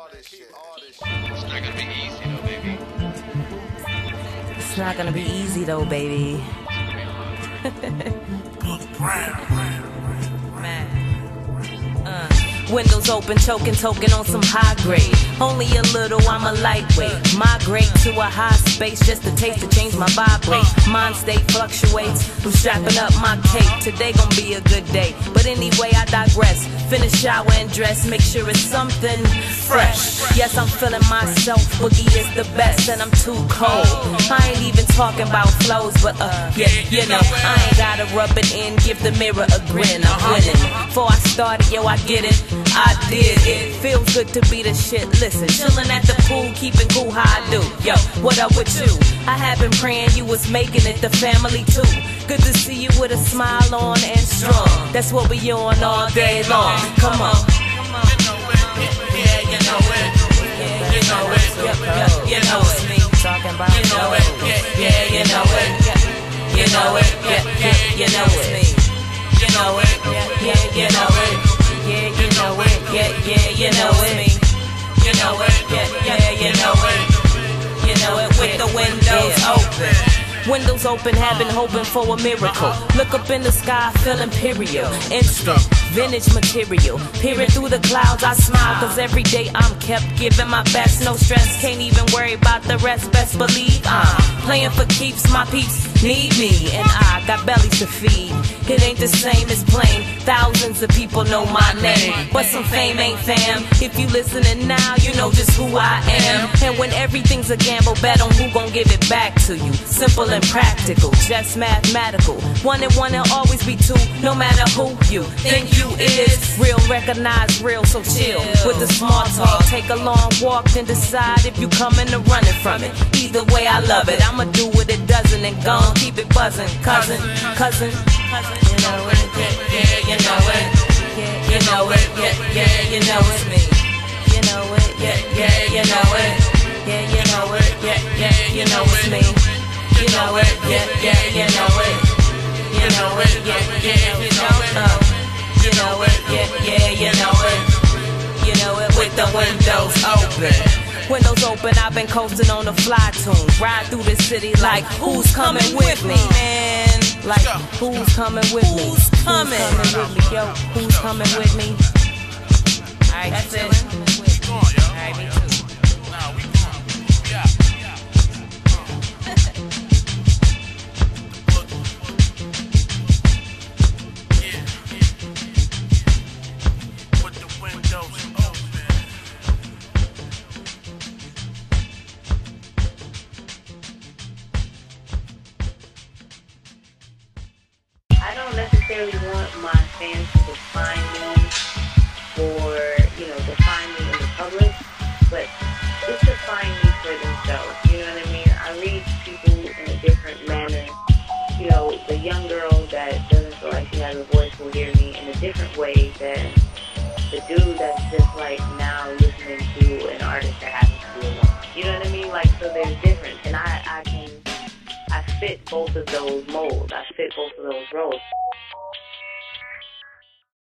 It's not gonna be easy though, baby. It's not gonna be easy though, baby. Man. Windows open, choking, token on some high grade. Only a little, I'm a lightweight. Migrate to a high space, just a taste to change my vibrate. Mind state fluctuates, I'm strapping up my cape. Today gon' be a good day, but anyway I digress. Finish, shower and dress, make sure it's something fresh. Yes, I'm feeling myself, Boogie is the best and I'm too cold. I ain't even talking about flows, but yeah, you know, I ain't gotta rub it in, give the mirror a grin, I'm winning. Before I started, yo, I get it, I did it. Feels good to be the shit, listen. Chillin' at the pool, keeping cool how I do. Yo, what up with you? I have been praying you was making it, the family too. Good to see you with a smile on and strong. That's what we on all day long. Come on. Yeah, you know it. You know it. You know it's me. Talking about you know it. Yeah, you know it. You know it. Yeah, you know it's me. You know it. Yeah, you know it. Yeah, you know it. Yeah, you know it's me. You know it. Yeah, you know it. You know it with the windows open. Windows open, have been hoping for a miracle. Look up in the sky, feel imperial. Instant, vintage material. Peering through the clouds, I smile. Cause every day I'm kept giving my best. No stress, can't even worry about the rest. Best believe I'm playing for keeps. My peeps need me, and I got bellies to feed. It ain't the same as plain. Thousands of people know my name, but some fame ain't fam. If you listening now, you know just who I am. And when everything's a gamble, bet on who gon' give it back to you. Simple and practical, just mathematical. One and one will always be two, no matter who you think you is. Real, recognize real, so chill with the small talk. Take a long walk, then decide if you coming or running from it. Either way, I love it. I'ma do what it doesn't and gon' keep it buzzing. Cousin. You know it, yeah, you know it. You know it, yeah, you know it's me. You know it, yeah, you know it. Yeah, you know it, yeah, you know it's me. You know it, yeah, you know it. You know it, yeah, you know it. You know it, yeah, you know it. You know it with the windows open. Windows open, I've been coasting on the fly tune. Ride through the city like, who's coming with me, man? Like, who's coming with me? Who's coming with me, yo? Who's coming with me? Alright, that's it. Alright, me too. I don't necessarily want my fans to define me or, define me in the public, but just define me for themselves, you know what I mean? I read people in a different manner. You know, the young girl that doesn't feel like she has a voice will hear me in a different way than the dude that's just like now listening to an artist that happens to be a woman. You know what I mean? Like, so there's difference, and I fit both of those molds. I fit both of those roles.